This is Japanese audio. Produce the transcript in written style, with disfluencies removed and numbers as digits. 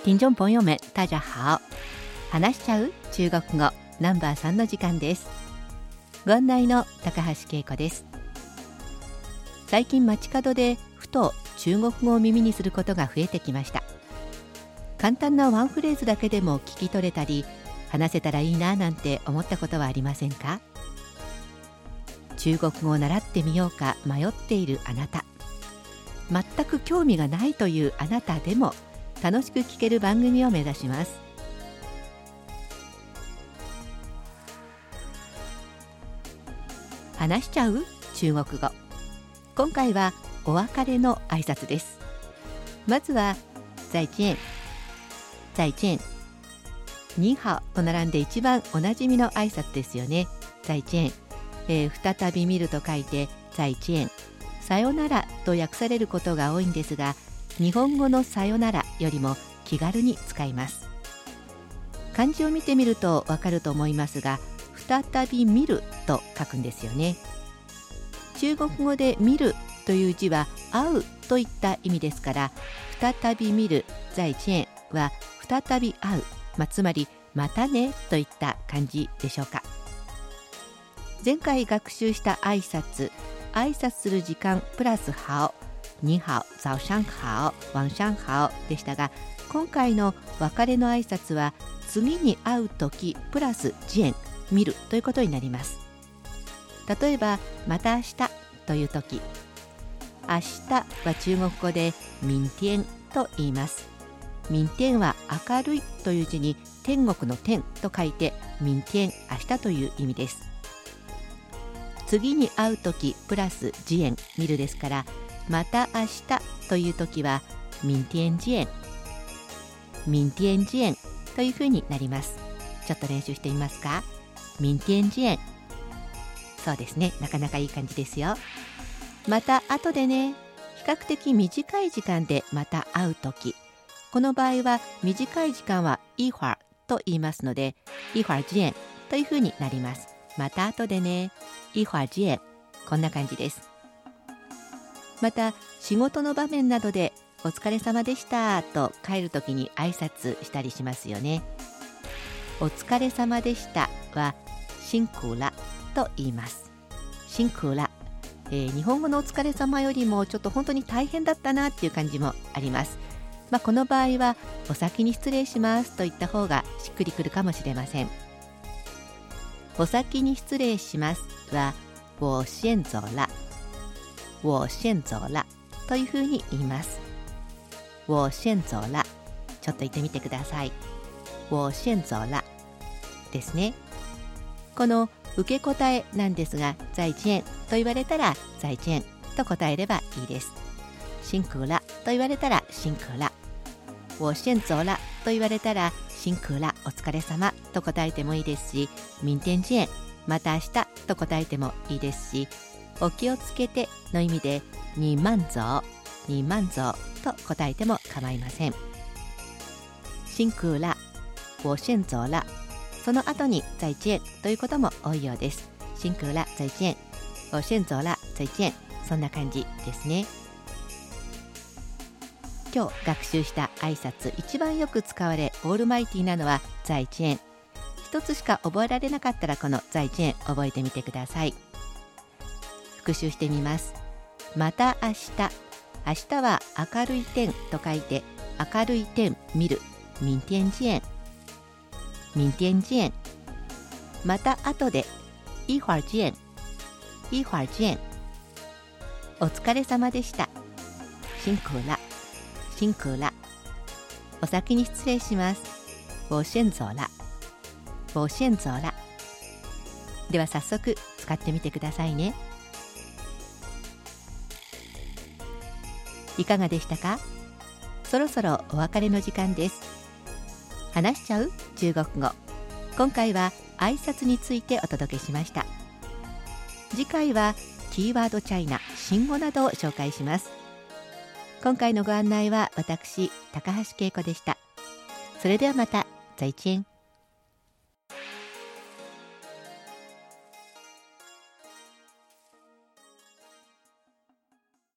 听众朋友们大家好。話しちゃう中国語ナンバー3の時間です。ご案内の高橋恵子です。最近街角でふと中国語を耳にすることが増えてきました。簡単なワンフレーズだけでも聞き取れたり話せたらいいななんて思ったことはありませんか？中国語を習ってみようか迷っているあなた、全く興味がないというあなたでも楽しく聞ける番組を目指します。話しちゃう中国語。今回はお別れの挨拶です。まずは再见、再見、に好と並んで一番おなじみの挨拶ですよね。再見、再び見ると書いて再見、さよならと訳されることが多いんですが、日本語のさよならよりも気軽に使います。漢字を見てみるとわかると思いますが、再び見ると書くんですよね。中国語で見るという字は会うといった意味ですから、再び見る再見は再び会う、つまりまたねといった感じでしょうか。前回学習した挨拶する時間プラス好、你好、早上好、晚上好でしたが、今回の別れの挨拶は次に会う時プラス見、見るということになります。例えばまた明日という時、明日は中国語で明天と言います。明天は明るいという字に天国の天と書いて明天、明日という意味です。次に会う時プラス見、見るですから、また明日という時は明天見、明天見というふうになります。ちょっと練習してみますか？明天見。そうですね、なかなかいい感じですよ。また後でね。比較的短い時間でまた会う時、この場合は短い時間は一会儿と言いますので、一会儿見というふうになります。また後でね、一会儿見、こんな感じです。また仕事の場面などでお疲れ様でしたと帰るときに挨拶したりしますよね。お疲れ様でしたは辛苦了と言います。辛苦了、日本語のお疲れ様よりもちょっと本当に大変だったなっていう感じもあります。この場合はお先に失礼しますと言った方がしっくりくるかもしれません。お先に失礼しますは我先走了、我先走了というふうに言います。我先走了、ちょっと言ってみてください。我先走了ですね。この受け答えなんですが、再見と言われたら再見と答えればいいです。辛苦了と言われたら辛苦了、我先走了と言われたら辛苦了、お疲れ様と答えてもいいですし、明天見、また明日と答えてもいいですし、お気をつけての意味で你慢走、你慢走と答えても構いません。辛苦了、我先走了、その後に再見ということも多いようです。辛苦了、再見、我先走了、再見、そんな感じですね。今日学習した挨拶、一番よく使われオールマイティなのは再見。一つしか覚えられなかったらこの再見覚えてみてください。復習してみます。また明日、明日は明るい天と書いて明るい天見る、明天見、明天見。また後で一会儿見、一会儿見。お疲れ様でした、辛苦了、辛苦了。お先に失礼します、我先走了、我先走了。では早速使ってみてくださいね。いかがでしたか？そろそろお別れの時間です。話しちゃう中国語。今回は挨拶についてお届けしました。次回はキーワードチャイナ、新語などを紹介します。今回のご案内は私、高橋恵子でした。それではまた、再見。